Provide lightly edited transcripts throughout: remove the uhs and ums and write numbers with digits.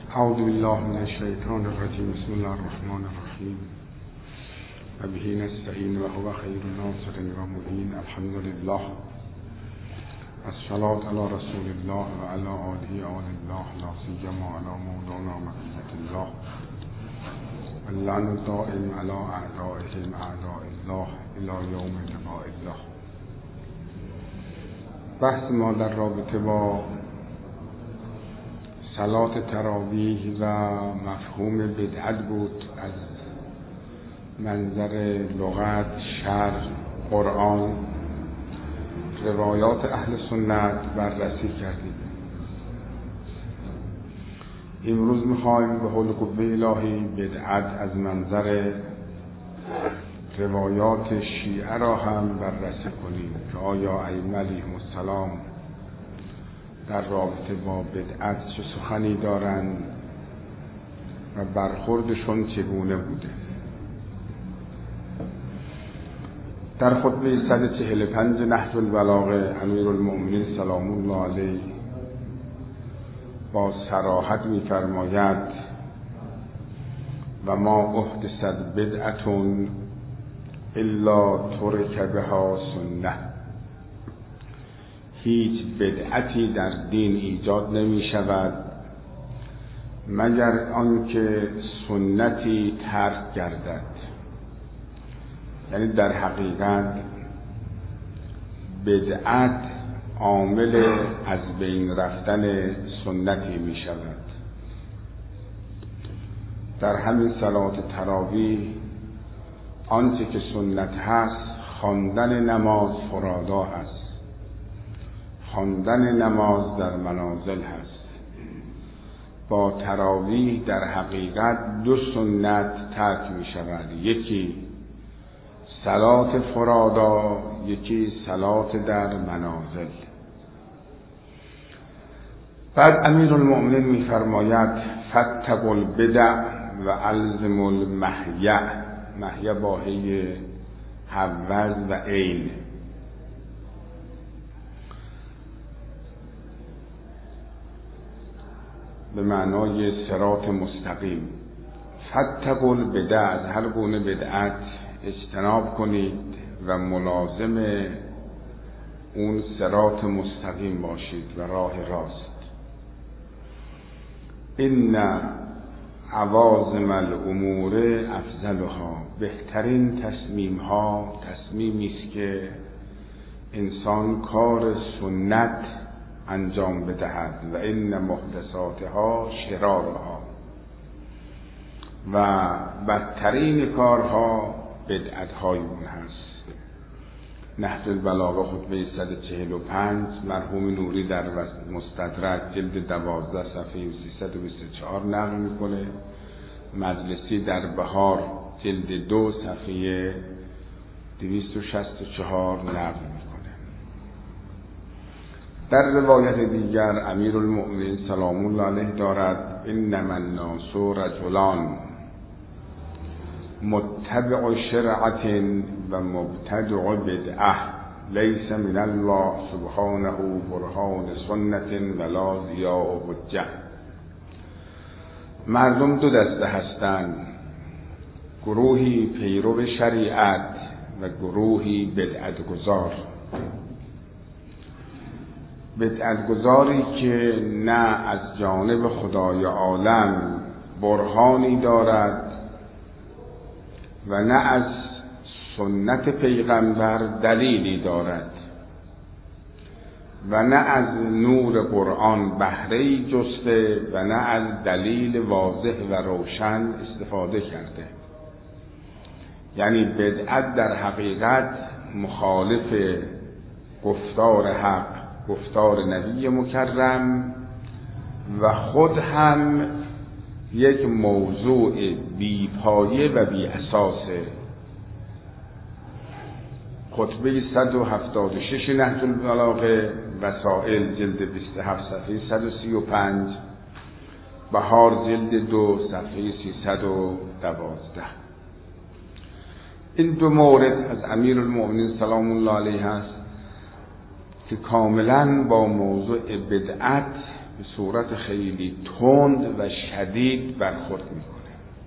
اعوذ بالله من الشیطان الرجیم. بسم الله الرحمن الرحیم. و به نستعین و هو خیر ناصر و معین. الحمد لله. الصلاة علی رسول الله و علی آله آل الله، لا سیما علی مولانا بقیة الله. اللعن الدائم علی اعدائهم اعداء الله الی یوم لقاء الله. بحث ما در رابطه با صلات تراویح و مفهوم بدعت بود. از منظر لغت، شرع، قرآن، روایات اهل سنت بررسی کردیم. امروز میخوایم به حول قوه الهی بدعت از منظر روایات شیعه را هم بررسی کنیم که آیا ائمه علیهم السلام در رابطه با بدعت چه سخنی دارند و برخوردشون چگونه بوده. در خطبه 145 نهج البلاغه امیرالمؤمنین سلام الله علیه با صراحت می‌فرماید و ما احدثت بدعة الا ترک بها سنه. هیچ بدعتی در دین ایجاد نمی شود مگر آنکه سنتی ترک گردد. یعنی در حقیقت بدعت عامل از بین رفتن سنتی می شود. در همین صلات تراویح آنچه که سنت هست خواندن نماز فرادا هست، خواندن نماز در منازل هست. با تراویح در حقیقت دو سنت ترک می شود، یکی صلات فرادا، یکی صلات در منازل. بعد امیرالمؤمنین می فرماید فاتقوا البدع و الزموا المحیا. محیا با هی حوز و عین. به معنای صراط مستقیم. فاتقوا البدع، از هر گونه بدعت اجتناب کنید و ملازم اون صراط مستقیم باشید و راه راست. ان عوازم الامور افضلها، بهترین تصمیم ها تصمیمی است که انسان کار سنت انجام بدهد و ان محدثاتها شرارها، و بدترین کارها بدعت‌های اون هست. نهج البلاغه خطبه 145 مرحوم نوری در مستدرک جلد 12 صفحه 324 نقل میکنه. مجلسی در بهار جلد 2 صفحه 264 نقل میکنه. در روایت دیگر امیرالمؤمنین سلام الله علیه دارد انما الناس رجلان متبع شرعة و مبتدع بدعه لیس من الله سبحانه برهان سنة ولا ضیاء حجة. مردم دو دسته هستند، گروهی پیرو شریعت و گروهی بدعت گذار. بدعت گذاری که نه از جانب خدای عالم برهانی دارد و نه از سنت پیغمبر دلیلی دارد و نه از نور قرآن بهره‌ای جسته و نه از دلیل واضح و روشن استفاده کرده. یعنی بدعت در حقیقت مخالف گفتار حق، گفتار نبی مکرم و خود هم یک موضوع بی پایه و بی اساسه. خطبه 176 نهج البلاغه وسائل جلد 27 صفحه 135، بهار جلد 2 صفحه 312. این دو مورد از امیرالمؤمنین سلام الله علیه است که کاملا با موضوع بدعت به صورت خیلی تند و شدید برخورد میکنه.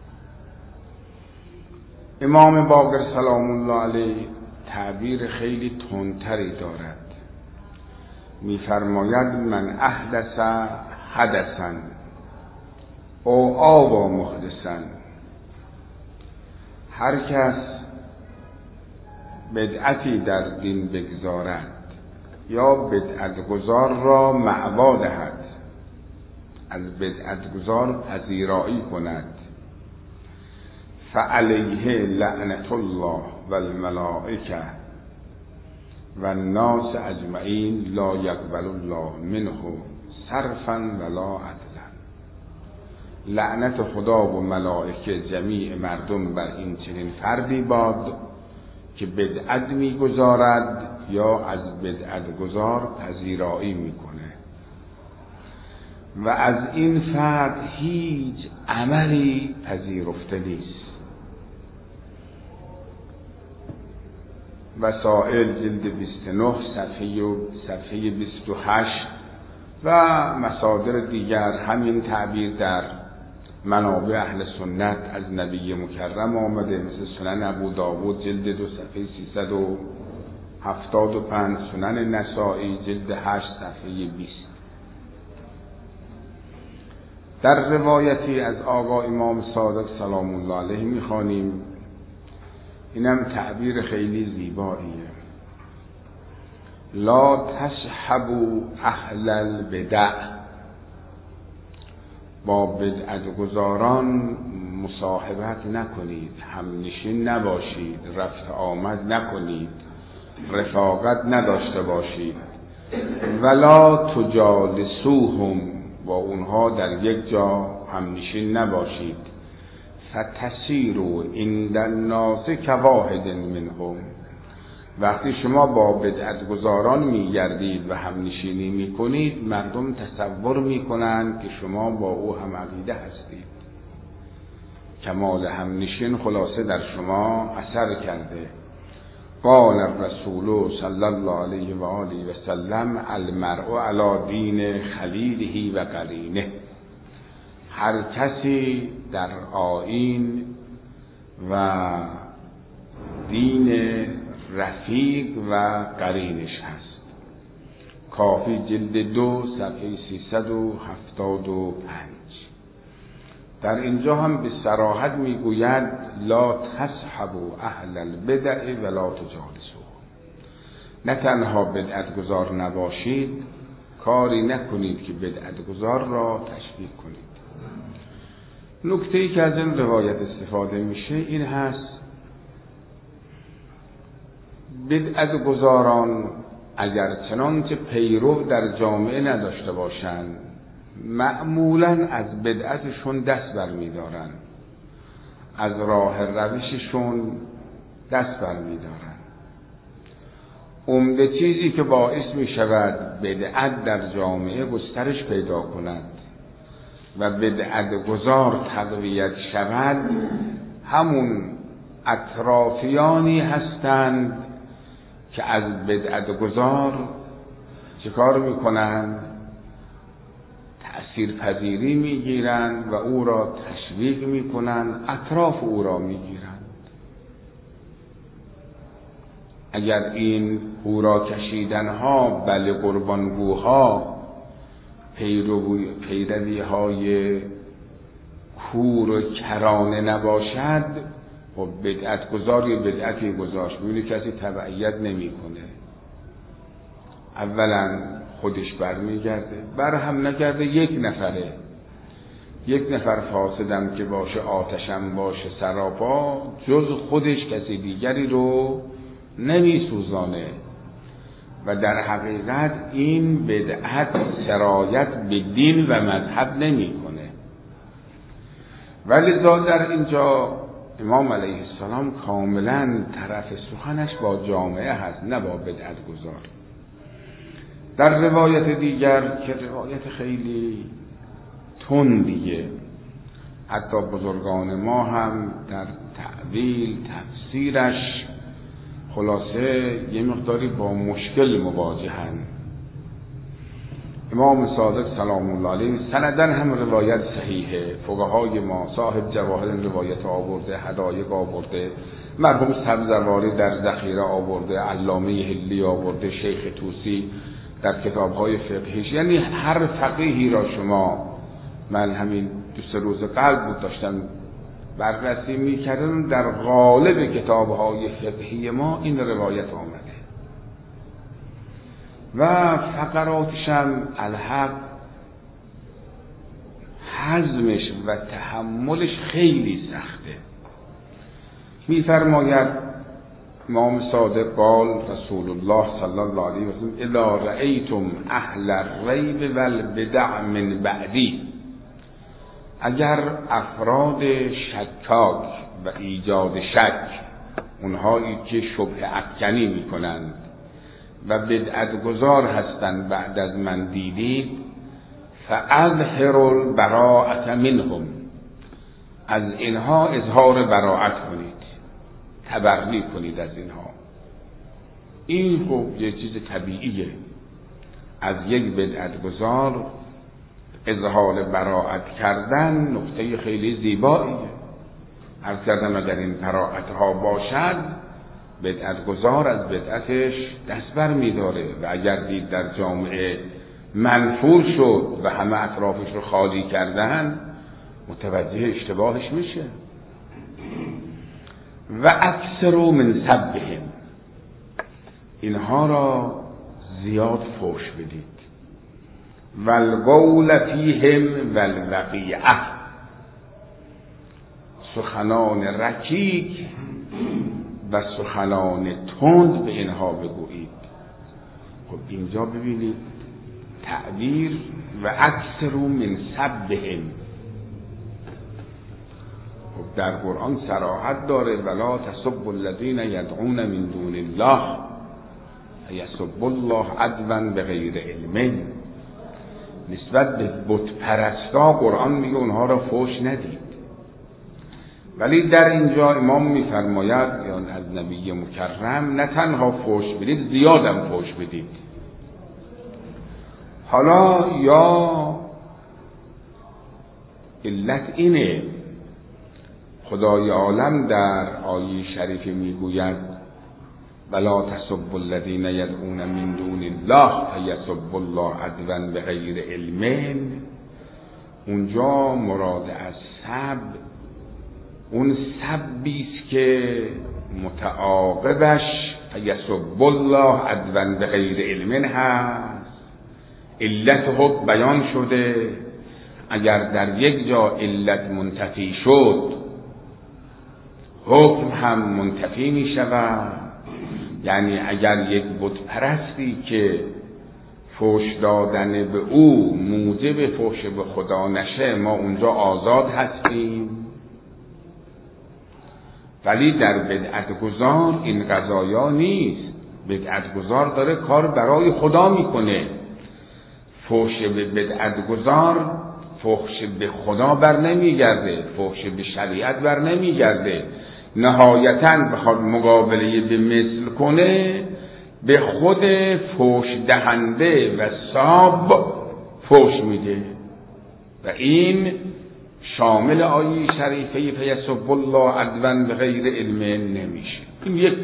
امام باقر سلام الله علیه تعبیر خیلی تندتری دارد. میفرماید من احدث حدثا او آوا محدثا، هر کس بدعتی در دین بگذارد یا بدعت گذار را معوا دهد، از بدعت گذار پذیرایی کند، فعلیه لعنت الله و الملائکه و الناس اجمعین لا یقبل الله منه صرفا ولا عدلا. لعنت خدا و ملائکه جمیع مردم بر این چنین فردی باد که بدعت میگذارد یا از بدعت گذار پذیرایی میکنه و از این فرد هیچ عملی پذیرفته نیست. وسائل جلد 29 صفحه 28 و مصادر دیگر همین تعبیر در منابع اهل سنت از نبی مکرم آمده، مثل سنن ابو داود جلد 2 صفحه 375، سنن نسائی جلد 8 صفحه 20. در روایتی از آقا امام صادق سلام الله علیه میخوانیم، اینم تعبیر خیلی زیباییه: لا تصحبوا اهل البدع، با بدعت گذاران مصاحبت نکنید، همنشین نباشید، رفت آمد نکنید، رفاقت نداشته باشید. ولا تجالسوهم، با اونها در یک جا همنشین نباشید. فتسیروا عند الناس کواحد منهم، وقتی شما با بدعت گذاران میگردید و همنشینی میکنید، مردم تصور میکنند که شما با او هم عقیده هستید. کمال همنشین خلاصه در شما اثر کرده. قال الرسول صلی الله علیه و آله و سلم المرء علی دین خلیله و قرینه، هر کسی در آیین و دین رفیق و قرینش هست. کافی جلد 2 صفحه 375. در اینجا هم به صراحت میگوید لا تصحبوا اهل البدع ولا تجالسوهم، نه تنها بدعت گذار نباشید، کاری نکنید که بدعت گذار را تشویق کنید. نکته‌ای که از این روایت استفاده میشه این هست: بدعت گذاران اگر چنانچه پیرو در جامعه نداشته باشند، معمولاً از بدعتشون دست برمی‌دارن، از راه روششون دست برمی‌دارن. عمده چیزی که باعث می‌شود بدعت در جامعه گسترش پیدا کند و بدعت گذار تقویت شود، همون اطرافیانی هستند که از بدعت گذار چه کار میکنند؟ تأثیر پذیری میگیرند و او را تشویق میکنند، اطراف او را میگیرند. اگر این او را کشیدنها بل قربانگوها، پیروی های کور و کرانه نباشد، و بدعت گذار یا بدعتی گذاشت، میبینی کسی تبعیت نمی کنه. اولا خودش برمیگرده، بر هم نگرده یک نفر فاسدم که باشه، آتشم باشه سراپا، جز خودش کسی دیگری رو نمی سوزانه و در حقیقت این بدعت سرایت به دین و مذهب نمی کنه. ولی در اینجا امام علیه السلام کاملا طرف سخنش با جامعه هست، نه با بدعت گذار. در روایت دیگر که روایت خیلی تندیه، حتی بزرگان ما هم در تعویل تفسیرش خلاصه یه مقداری با مشکل مواجهن. امام صادق سلام الله علیه سندن هم روایت صحیحه. فقهای ما صاحب جواهر روایت آورده، هدایق آورده، مرحوم سبزواری در ذخیره آورده، علامه حلی آورده، شیخ طوسی در کتاب‌های فقهیش. یعنی هر فقیهی را شما، من همین 2 روز قبل بود داشتم بررسی می‌کردم، در غالب کتاب‌های فقهی ما این روایت آمده و فقراتش هم الحق هضمش و تحملش خیلی سخته. می‌فرماید امام صادق قال رسول الله صلی الله علیه و سلم اذا رأیتم اهل الریب والبدع من بعدی، اگر افراد شکاک و ایجاد شک، اونهایی که شبهه افکنی میکنند و بدعت گذار هستند بعد از من دیدید، فاظهروا البراءة منهم، از اینها اظهار براءت کنید، تبرئه کنید از اینها. این خب یه چیز طبیعیه، از یک بدعت گذار اظهار براءت کردن نکته خیلی زیباییه. عرض کردم اگر این براءت ها باشد، بدعت گذار از بدعتش دست بر می‌داره و اگر دید در جامعه منفور شد و همه اطرافش رو خالی کردن، متوجه اشتباهش میشه. و اکثروا من سبهم، اینها را زیاد فحش بدید. والقول فیهم والوقیعه، سخنان رکیک و سخنان تند به اینها بگویید. خب اینجا ببینید تعبیر و اکثروا من سبهم، خب در قرآن صراحت داره ولا تسبوا الذین یدعون من دون الله یسبوا الله عدوا بغیر علم. نسبت به بت پرستا قرآن میگه اونها را فحش ندید، ولی در اینجا امام میفرماید یا از نبی مکرم نه تنها فحش بدید، زیادم فحش بدید. حالا یا علت اینه، خدای عالم در آیه شریف میگوید ولا تسبوا الذین یدعون من دون الله فیسبوا الله عدوا بغیر علم. اونجا مراد از سب اون سبی است که متعاقبش فیسبوا الله عدوا بغیر علم هست. علت حکم بیان شده، اگر در یک جا علت منتفی شد حکم هم منتفی می شود. یعنی اگر یک بت پرستی که فحش دادن به او موجب فحش به خدا نشه، ما اونجا آزاد هستیم. ولی در بدعت گذار این قضایا نیست. بدعت گذار داره کار برای خدا میکنه. فحش به بدعت گذار فحش به خدا بر نمیگرده، فحش به شریعت بر نمیگرده. نهایتاً بخواد مقابله به مثل کنه، به خود فحش دهنده و ساب فحش میده و این شامل آیه شریفه فیسبوا الله عدوا بغیر علم نمیشه. این یک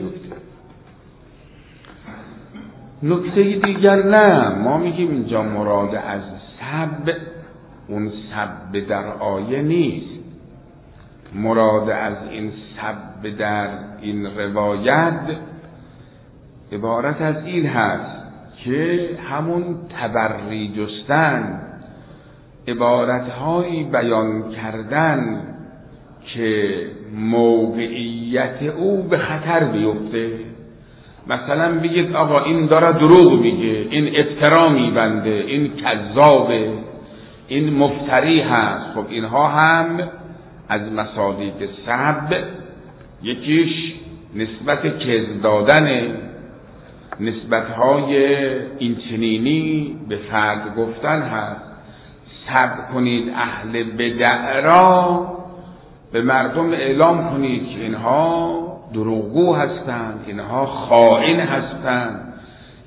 نکته دیگر نه، ما میگیم اینجا مراد از سب اون سب در آیه نیست. مراد از این سب در این روایت عبارت از این هست که همون تبری جستن، عبارتهایی بیان کردن که موقعیت او به خطر بیفته. مثلا بگید آقا این داره دروغ میگه، این افترا میبنده، این کذابه، این مفتری هست. خب اینها هم از مصادیق سب، یکیش نسبت کذب دادن، نسبتهای اینچنینی به فرد گفتن هست. سب کنید اهل بدع را، به مردم اعلام کنید که اینها دروغگو هستند، اینها خائن هستند،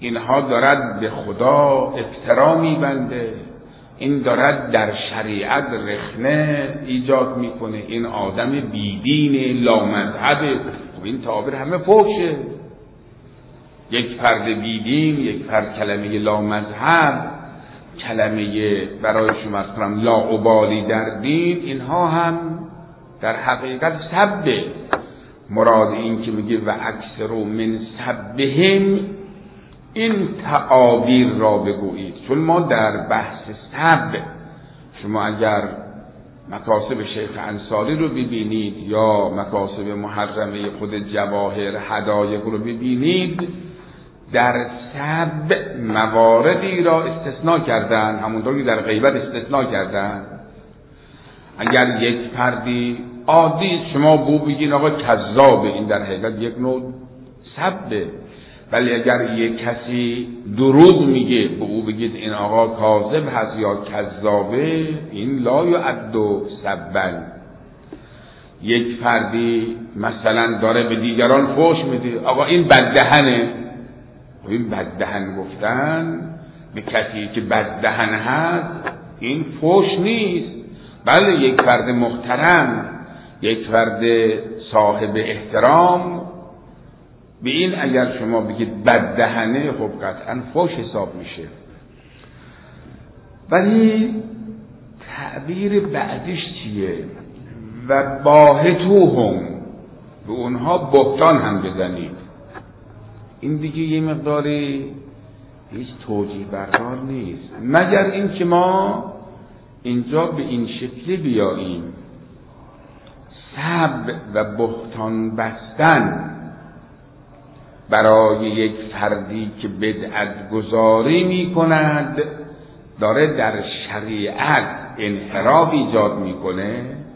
اینها دارد به خدا افترا میبنده، این دارد در شریعت رخنه ایجاد میکنه، این آدم بیدین لامذهبه. خب این تعابیر همه فحشه. یک فرد بیدین، یک فرد کلمه لامذهب، کلمه برای شما کنم لاابالی در دین، اینها هم در حقیقت سبه. مراد این که میگه و اکثر من سبهم، این تعابیر را بگویید. چون ما در بحث سب، شما اگر مکاسب شیخ انصاری رو ببینید یا مکاسب محرمه خود جواهر حدایق رو ببینید، در سب مواردی را استثناء کردن، همونطور که در غیبت استثناء کردن. اگر یک فردی عادی شما بو بگین آقا کذابه، این در حقیقت یک نوع سبه. ولی اگر یک کسی دروغ میگه به او بگید این آقا کاذب هست یا کذابه، این لا یعد سبا. یک فردی مثلا داره به دیگران فحش میده، آقا این بددهنه، این بددهن گفتن به کسی که بددهن هست این فحش نیست. بله یک فرد محترم، یک فرد صاحب احترام، به این اگر شما بگید بددهنه، خب قطعا فحش حساب میشه. ولی تعبیر بعدش چیه؟ و باهتوهم، به اونها بهتان هم بزنید. این دیگه یه مقداری هیچ توجیه بردار نیست، مگر این که ما اینجا به این شکلی بیاییم سب و بهتان بستن برای یک فردی که بدعت گذاری می کند، داره در شریعت انحراف ایجاد میکنه.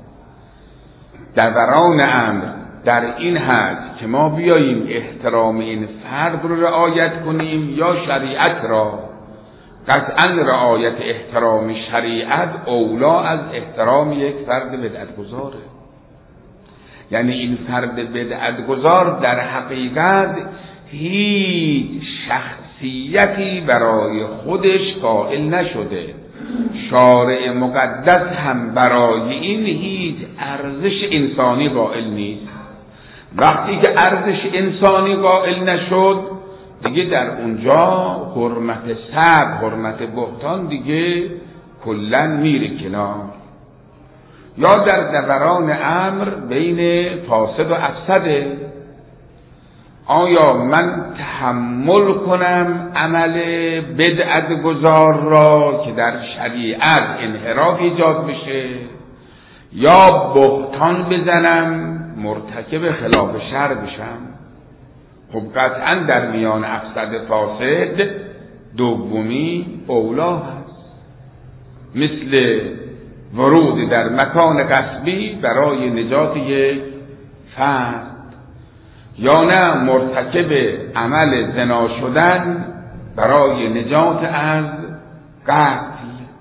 دوران امر در این هست که ما بیاییم احترام این فرد رو رعایت کنیم یا شریعت را. قطعا رعایت احترام شریعت اولا از احترام یک فرد بدعت گذاره. یعنی این فرد بدعت گذار در حقیقت هیچ شخصیتی برای خودش قائل نشده، شارع مقدس هم برای این هیچ ارزش انسانی قائل نیست. وقتی که ارزش انسانی قائل نشد، دیگه در اونجا حرمت سب، حرمت بهتان دیگه کلن میره کنار. یا در دوران امر بین فاسد و افسده، آیا من تحمل کنم عمل بدعت گذار را که در شریعت انحراف ایجاد بشه، یا بهتان بزنم مرتکب خلاف شرع بشم؟ خب قطعا در میان افسد فاسد دومی اولا هست، مثل ورود در مکان غصبی برای نجات یک فرد، یا نه مرتکب عمل زنا شدن برای نجات از قتل.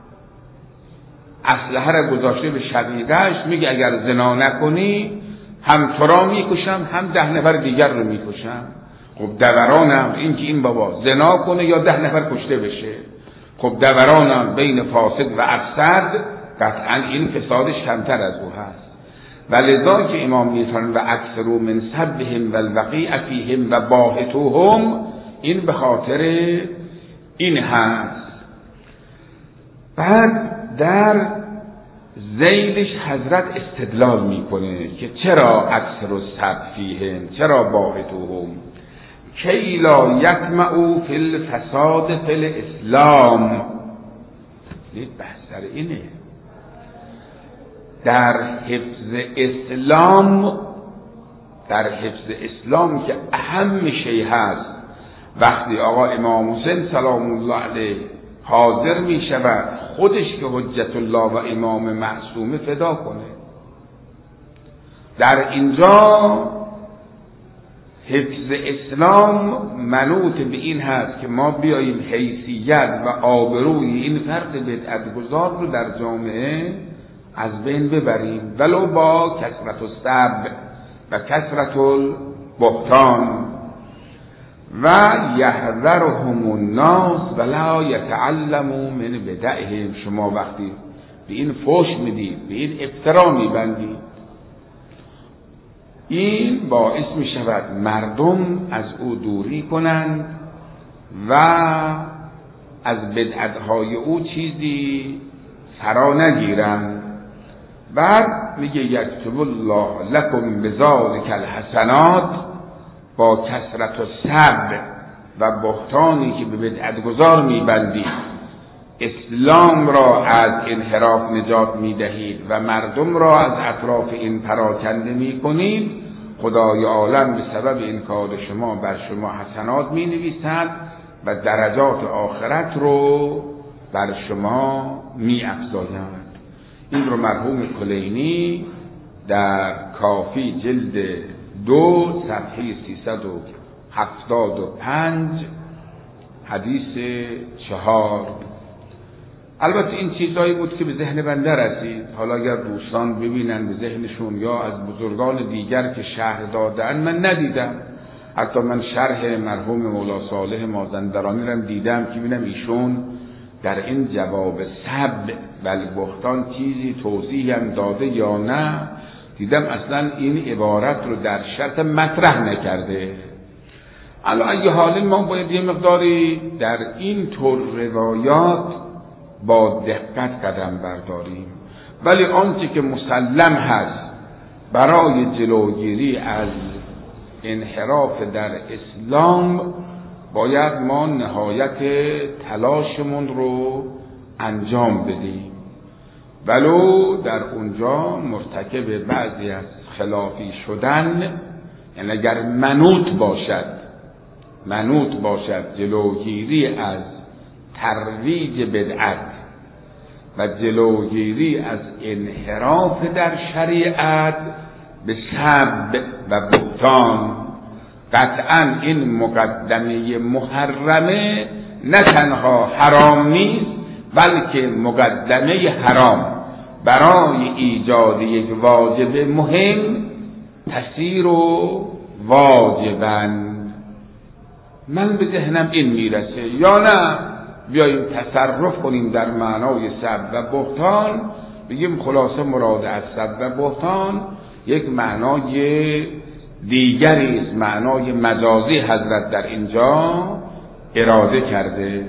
اسلحه را گذاشته به شقیقه‌اش، میگه اگر زنا نکنی هم تو را میکشم هم 10 نفر دیگر رو میکشم. خب دورانم این که این بابا زنا کنه یا 10 نفر کشته بشه. خب دورانم بین فاسد و افسد، قطعا این فسادش کمتر از او هست. ولذا که امام میفرماید و اکثر من سبهم و الوقیع فیهم و باهتوهم، این به خاطر این هست. بعد در ذیلش حضرت استدلال میکنه که چرا اکثر السب فیهم، چرا باهتوهم، کی لا یطمعوا فی الفساد فی الاسلام. این بحث در اینه، در حفظ اسلام، در حفظ اسلام که اهم شی هست، وقتی آقا امام حسین سلام الله علیه حاضر می شود خودش که حجت الله و امام معصومه فدا کنه، در اینجا حفظ اسلام منوط به این هست که ما بیاییم حیثیت و آبروی این فرد بدعت گذار رو در جامعه از بین ببریم، ولو با کثرت السب و کثرت البهتان. و یحذرهم الناس ولا یتعلموا من بدعهم. شما وقتی به این فحش میدید، به این افترا میبندید، این باعث می شود مردم از او دوری کنند و از بدعتهای او چیزی فرا نگیرند. بعد میگه یکتب الله لکم بذالک الحسنات، با کثرت و سب و بهتانی که به بدعتگزار میبندید اسلام را از انحراف نجات میدهید و مردم را از اطراف این پراکنده میکنید، خدای عالم به سبب این کار شما بر شما حسنات مینویسد و درجات آخرت رو بر شما میافزاید. این رو مرحوم کلینی در کافی جلد 2 صفحه 375 حدیث 4. البته این چیزایی بود که به ذهن بنده رسید. حالا اگر دوستان ببینن به ذهنشون یا از بزرگان دیگر که شرح دادن، من ندیدم. حتی من شرح مرحوم مولا صالح مازندرانی رو دیدم که ببینم ایشون در این جواب سب و بهتان چیزی توضیح هم داده یا نه. دیدم اصلا این عبارت رو در شرط مطرح نکرده. الا ای حال ما باید یه مقداری در این طور روایات با دقت قدم برداریم، ولی آنچه که مسلم هست برای جلوگیری از انحراف در اسلام باید ما نهایت تلاشمون رو انجام بدیم، ولو در اونجا مرتکب بعضی از خلافی شدن، یعنی اگر منوط باشد جلوگیری از ترویج بدعت و جلوگیری از انحراف در شریعت به سب و بهتان، قطعا این مقدمه محرمه نه تنها حرام نیست بلکه مقدمه حرام برای ایجاد یک واجب مهم تسیر و واجبن. من به ذهنم این میرسه، یا نه بیاییم تصرف کنیم در معنای سب و بهتان، بگیم خلاصه مراد از سب و بهتان یک معنای دیگری است، معنای مجازی حضرت در اینجا اراده کرده.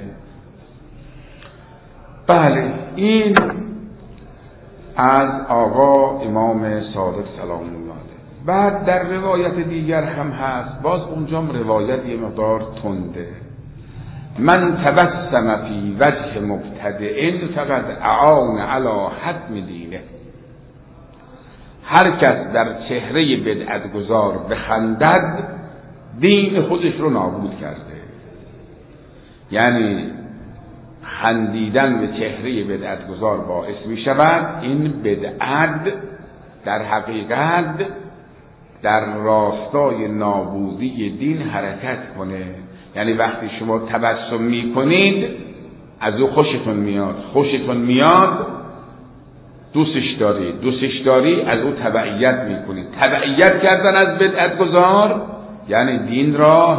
بله، این از آقا امام صادق سلام الله علیه. بعد در روایت دیگر هم هست، باز اونجام روایت یه مقدار تنده. من تبسم فی وجه مبتدئ فقد اعان علی حتم دینه. هر کس در چهره بدعتگزار بخندد دین خودش رو نابود کرده. یعنی خندیدن به چهره بدعتگزار باعث می شود این بدعت در حقیقت در راستای نابودی دین حرکت کنه. یعنی وقتی شما تبسم می کنید از او خوشتون میاد دوستش داری از او تبعیت می کنید. تبعیت کردن از بدعتگزار یعنی دین را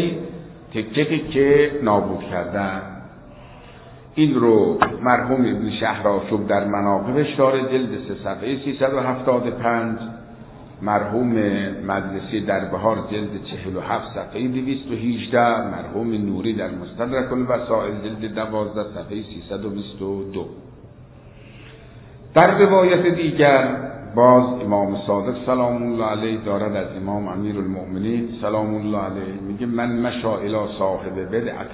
تکه نابود کردن. این رو مرحوم ابن شهرآشوب در مناقبش داره، جلد 3 صفحه 375. مرحوم مجلسی در بهار جلد 47 صفحه 218. مرحوم نوری در مستدرک الوسائل جلد 12 صفحه 322. در روایت دیگر باز امام صادق سلام الله علیه دارد از امام امیر المؤمنین سلام الله علیه، میگه من مشا الی صاحب بدعت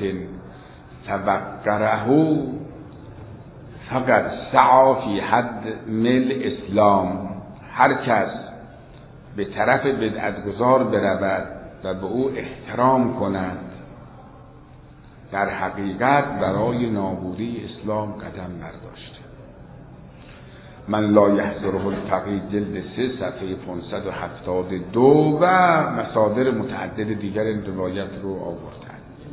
توقره فقط سعی فی حد مل اسلام. هر کس به طرف بدعتگزار برود و به او احترام کند در حقیقت برای نابودی اسلام قدم برداشته. من لا یحضره الفقیه جلد 3 صفحه 572 و مصادر متعدد دیگر این روایت رو آوردن.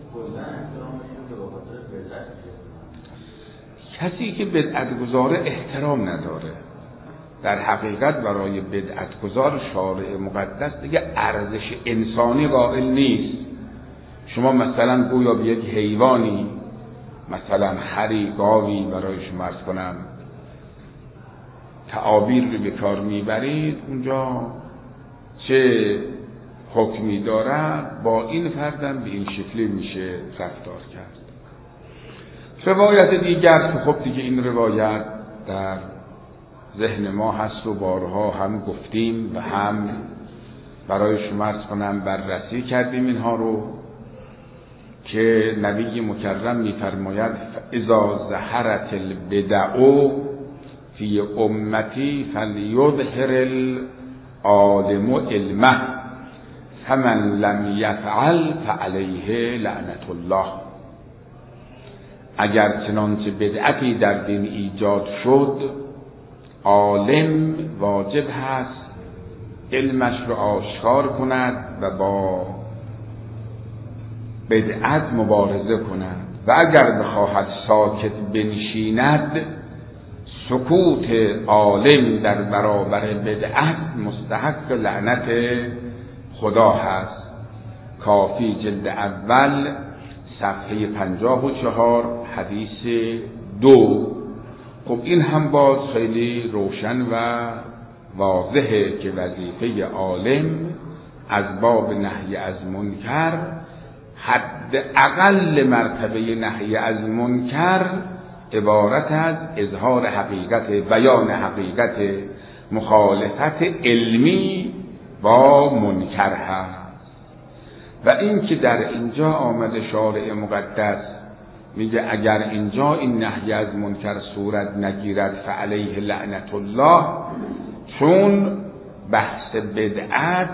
کسی که بدعتگزار احترام نداره در حقیقت برای بدعتگزار شارع مقدس دیگه ارزش انسانی قائل نیست. شما مثلا گویا به یک حیوانی، مثلا خری، گاوی برای شما عرض کنم تعابیر رو به کار میبرید، اونجا چه حکمی دارد، با این فردم به این شکلی میشه رفتار کرد. روایت دیگر که خب دیگه این روایت در ذهن ما هست و بارها هم گفتیم و هم برای شما عرض کنم بررسی کردیم اینها رو، که نبی مکرم میفرماید اذا ظهرت البدع فی امتی فلیظهر العالم علمه فمن لم یفعل فعلیه لعنت الله. اگر چنانچه بدعتی در دین ایجاد شد، عالم واجب هست علمش رو آشکار کند و با بدعت مبارزه کند، و اگر بخواهد ساکت بنشیند، سکوت عالم در برابر بدعت مستحق لعنت خدا هست. کافی جلد اول صفحه 54 حدیث 2. خب این هم باز خیلی روشن و واضحه که وظیفه عالم از باب نهی از منکر، حد اقل مرتبه نهی از منکر عبارت از اظهار حقیقت، بیان حقیقت مخالفت علمی با منکر هست. و این که در اینجا آمده شارع مقدس میگه اگر اینجا این نهی از منکر صورت نگیرد فعلیه لعنت الله، چون بحث بدعت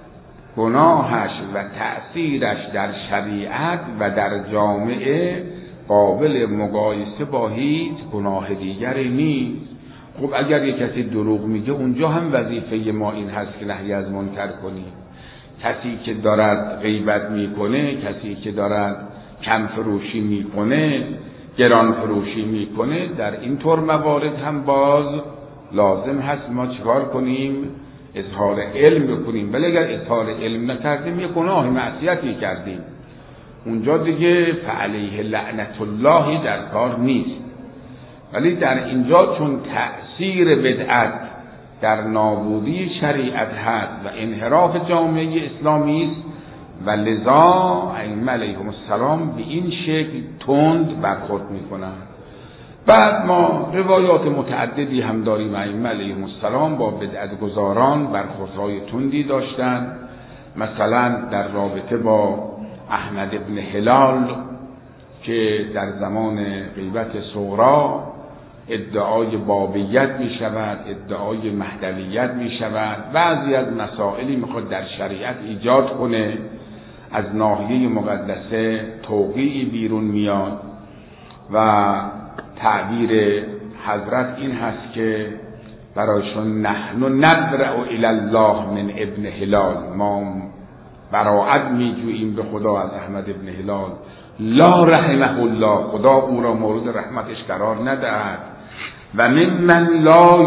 گناهش و تأثیرش در شریعت و در جامعه قابل مقایسه با هیچ گناه دیگری نیست. خب اگر یک کسی دروغ میگه، اونجا هم وظیفه ما این هست که نهی از منکر کنیم. کسی که دارد غیبت میکنه، کسی که دارد کم فروشی میکنه، گران فروشی میکنه، در این طور موارد هم باز لازم هست ما چیکار کنیم؟ اظهار علم بکنیم. ولی اگر اظهار علم نکردیم، یه گناه معصیتی کردیم، اونجا دیگه فعلیه لعنت اللهی در کار نیست. ولی در اینجا چون تأثیر بدعت در نابودی شریعت هست و انحراف جامعه اسلامی است، و لذا ائمه علیهم السلام به این شکل تند برخورد میکنند. بعد ما روایات متعددی هم داریم، ائمه علیهم السلام با بدعت گزاران برخوردهای تندی داشتند. مثلا در رابطه با احمد ابن هلال که در زمان غیبت صغرا ادعای بابیت می شود، ادعای مهدویت می شود، بعضی از مسائلی میخواد در شریعت ایجاد کنه، از ناحیه مقدسه توقیعی بیرون میاد و تعبیر حضرت این هست که برایشون نحن نبرأ الی الله من ابن هلال، ما براءت میجوییم به خدا از احمد ابن هلال، لا رحمه الله، خدا او را مورد رحمتش قرار ندهد، و ممن لا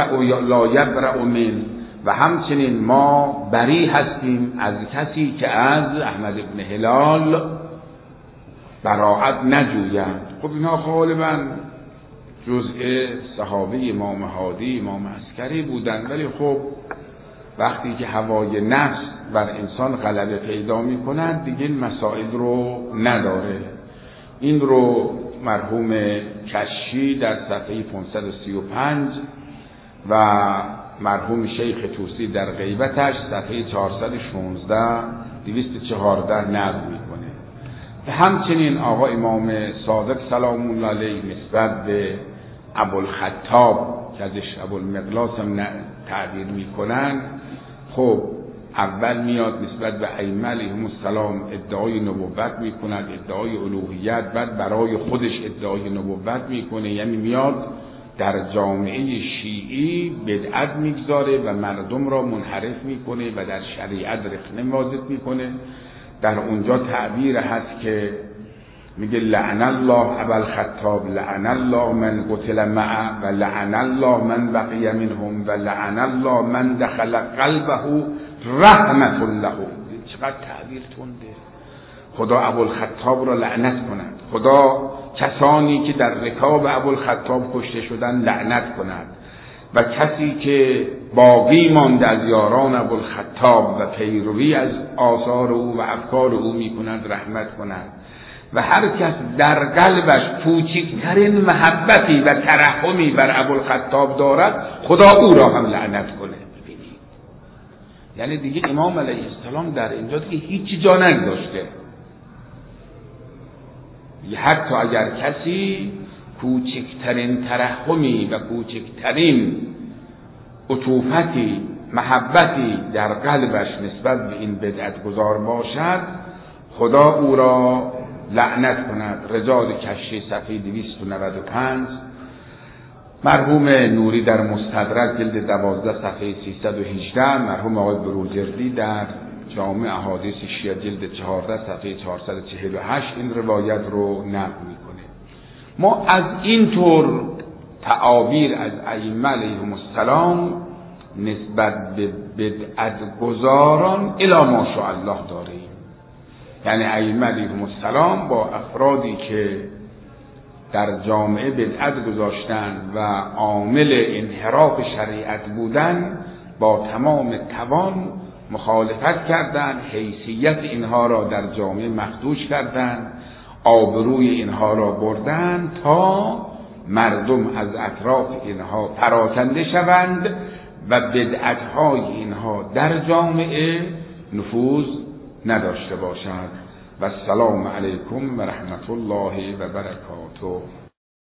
یبرأ من، و همچنین ما بری هستیم از کسی که از احمد ابن هلال براءت نجویند. خب اینا غالبا جزء صحابه امام هادی، امام عسکری بودند، ولی خب وقتی که هوای نفس بر انسان غلبه پیدا می کند دیگه این مسائل رو نداره. این رو مرحوم کشی در صفحه 535 و مرحوم شیخ طوسی در غیبتش صفحه 416 214 نقل میکنه. و همچنین آقا امام صادق سلام الله علیه نسبت به ابوالخطاب که ازش ابوالمقلاس هم تعبیر میکنن، خب اول میاد نسبت به ائمه علیهم السلام ادعای نبوت میکند، ادعای الوهیت، بعد برای خودش ادعای نبوت میکنه، یعنی میاد در جامعه شیعی بدعت میگذاره و مردم را منحرف میکنه و در شریعت رخنه واجد میکنه. در اونجا تعبیر هست که میگه لعن الله ابوالخطاب، لعن الله من قتل معه، و لعن الله من بقی منهم، و لعن الله من دخل قلبه رحمت الله. چقدر تعبیر تنده. خدا ابوالخطاب را لعنت کند، خدا کسانی که در رکاب ابوالخطاب کشته شدن لعنت کند و کسی که باقی مانده از یاران ابوالخطاب و پیروی از آثار او و افکار او میکند رحمت کند و هر کس در قلبش کوچکترین محبتی و ترحمی بر ابوالخطاب دارد خدا او را هم لعنت کنه. ببینید یعنی دیگه امام علیه السلام در اینجا دیگه هیچ جا نگذاشته. حتی اگر کسی کوچکترین ترحمی و کوچکترین عطوفتی محبتی در قلبش نسبت به این بدعت گذار باشد خدا او را لعنت کند. رجال کشی صفحه 295 مرحوم نوری در مستدرک جلد 12 صفحه 318 مرحوم آقای بروجردی در جامع احادیث شیعه جلد 14 صفحه 448 این روایت رو نقل میکنه. ما از این طور تعابیر از ائمه علیهم السلام نسبت به بدعت گذاران الی ماشاءالله داریم. یعنی ائمه علیهم السلام با افرادی که در جامعه بدعت گذاشتند و عامل انحراف شریعت بودند با تمام توان مخالفت کردند، حیثیت اینها را در جامعه مخدوش کردند، آبروی اینها را بردند تا مردم از اطراف اینها پراکنده شوند و بدعت‌های اینها در جامعه نفوذ نداشته باشد. و السلام علیکم و رحمت الله و برکاته.